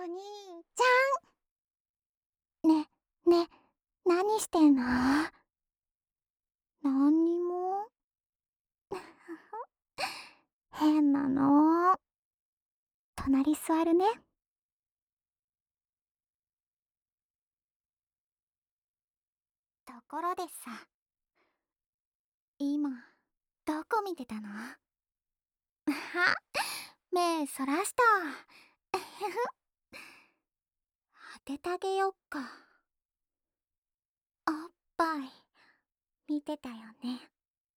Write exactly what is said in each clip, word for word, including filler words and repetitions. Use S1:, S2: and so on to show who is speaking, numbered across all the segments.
S1: 兄ちゃん。ね、ね、何してんの？なんにも。変なの。隣座るね。ところでさ、今、どこ見てたの？は目そらした。当ててあげよっか。おっぱい、見てたよね。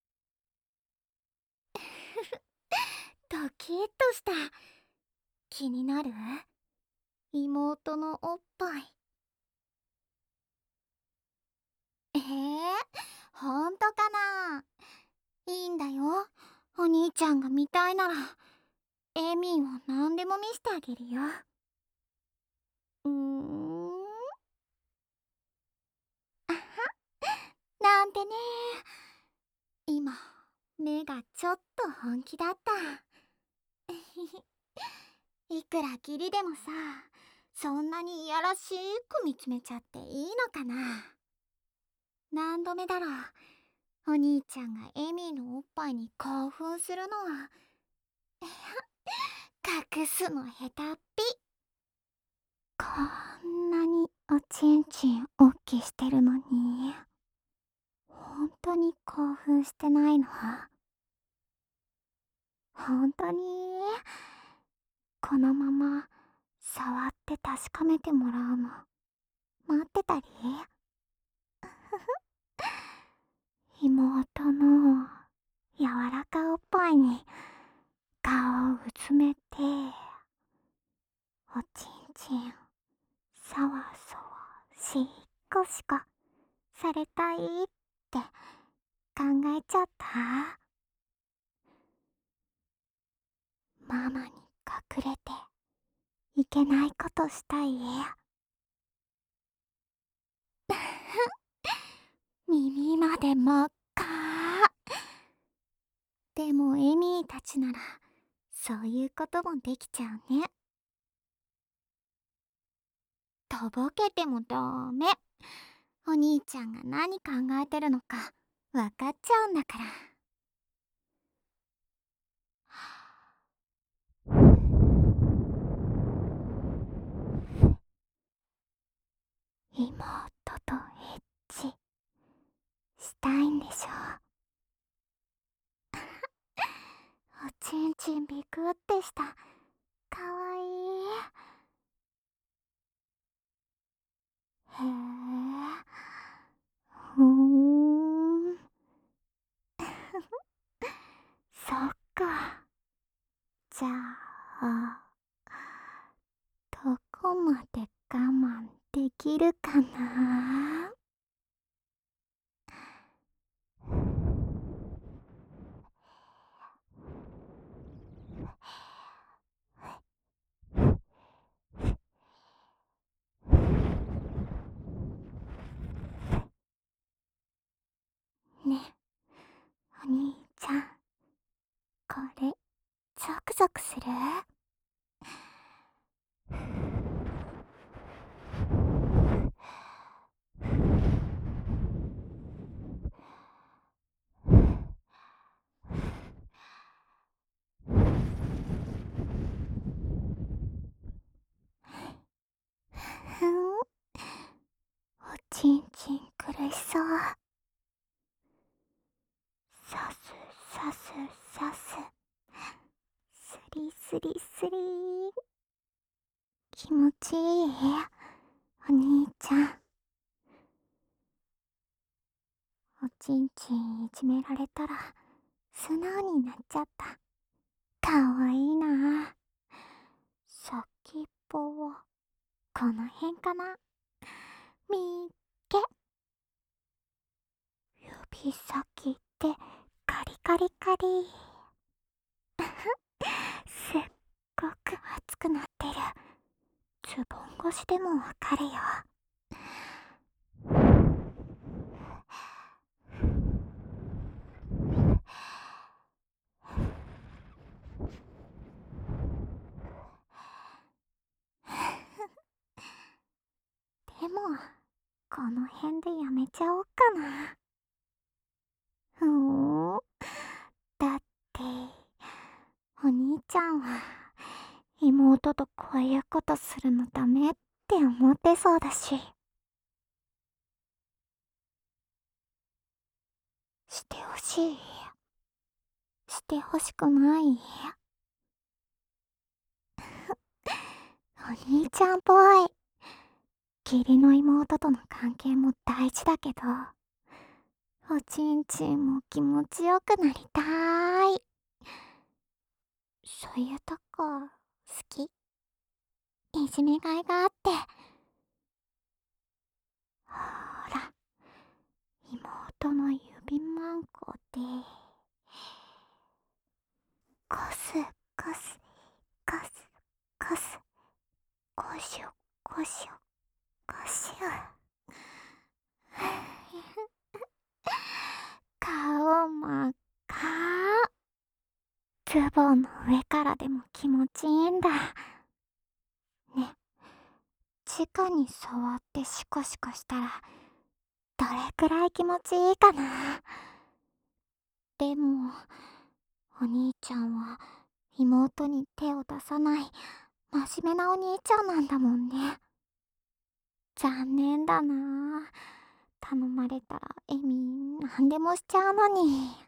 S1: ドキッとした。気になる？妹のおっぱい。えー、ほんとかな？いいんだよ。お兄ちゃんが見たいなら、エミーを何でも見せてあげるよ。うーん。あは、なんてね。今、目がちょっと本気だった。いくら義理でもさ、そんなにいやらしく見つめちゃっていいのかな。何度目だろう、お兄ちゃんがエミーのおっぱいに興奮するのは。隠すの下手っぴ。こんなにおちんちんおっきしてるのに、ほんとに興奮してないの？ほんとに？このまま触って確かめてもらうの待ってたり？妹の柔らかおっぱいに顔をうずめて、おちんちんさわさわしっこしこされたいって考えちゃった。ママに隠れていけないことしたい？耳まで真っ赤。でもエミーたちならそういうこともできちゃうね。とぼけてもダメ。お兄ちゃんが何考えてるのか分かっちゃうんだから。妹とエッチしたいんでしょ？おちんちんビクってした。かわいい。へえ、ふーん。そっか。じゃあ、どこまで我慢できるかな？ね、お兄ちゃん、これゾクゾクする？ふん、おちんちん苦しそう。さすさすさす、スリスリスリー。気持ちいい？お兄ちゃん。おちんちんいじめられたら素直になっちゃった。かわいいな。先っぽはこの辺かな。みっけ。指先ってカリカリカリ。すっごく熱くなってる。ズボン越しでもわかるよ。 もこの辺でやめちゃおっかな。ふーん。だってお兄ちゃんは妹とこういうことするのダメって思ってそうだし。してほしい。してほしくない。お兄ちゃんっぽい。義理の妹との関係も大事だけど、おちんちんも気持ちよくなりたーい。そういうとこ好き。いじめがいがあって。ほーら、妹の指マンコでコスコスコスコス、コシュコシュコシュ。顔真っ赤。ズボンの上からでも気持ちいいんだ。ね、直に触ってシコシコしたらどれくらい気持ちいいかな。でもお兄ちゃんは妹に手を出さない真面目なお兄ちゃんなんだもんね。残念だな。頼まれたらエミ何でもしちゃうのに。ね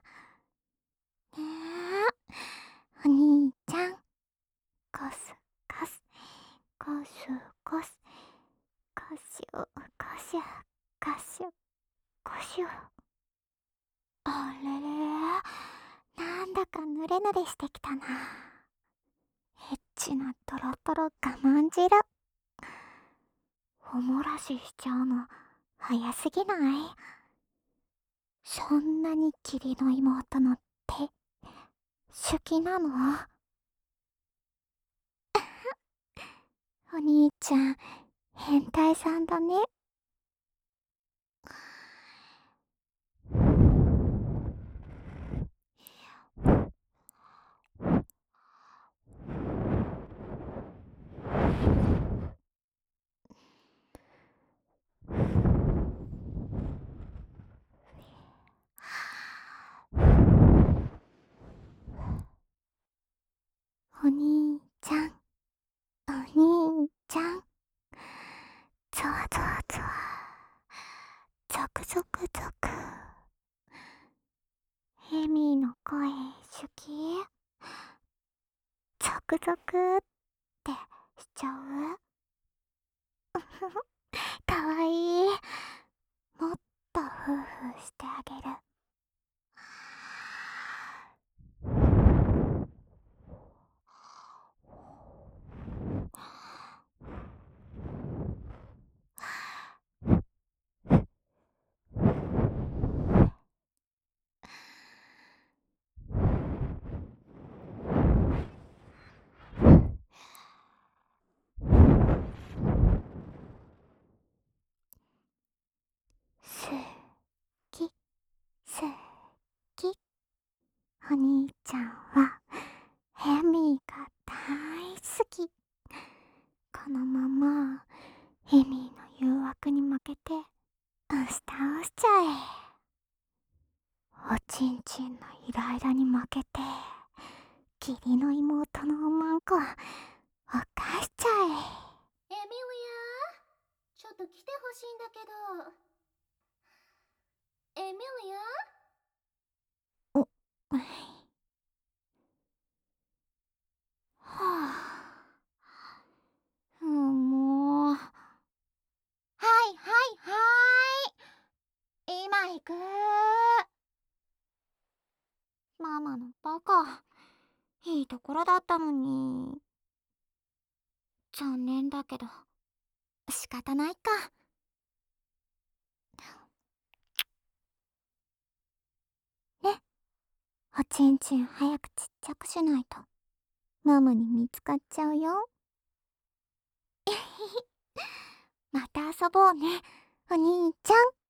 S1: え、お兄ちゃん。コスコスコスコスコシュコシュコシュコシュ。あれれ、なんだかヌレヌレしてきたな。エッチなトロトロ我慢汁。おもらししちゃうの早すぎない？そんなに義理の妹の手好きなの？お兄ちゃん変態さんだね。お兄ちゃん、お兄ちゃん。ゾワゾワゾワ、ゾクゾクゾク。エミーの声好き？ゾクゾクってしちゃう？かわいい。もっとフーフーしてあげる。すきすき。お兄ちゃんはエミーが大好き。このままエミーの誘惑に負けて押し倒しちゃえ。おちんちんのイライラに負けて義理の妹のおまんこ犯しちゃ
S2: エミリア、ちょっと来てほしいんだけど。エミリア？
S1: え。おはあ、うん、もう。はいはいはーい、今行く。ママのバカ、いいところだったのに。残念だけど仕方ないか。ね、おちんちん早くちっちゃくしないとママに見つかっちゃうよ。また遊ぼうね、お兄ちゃん。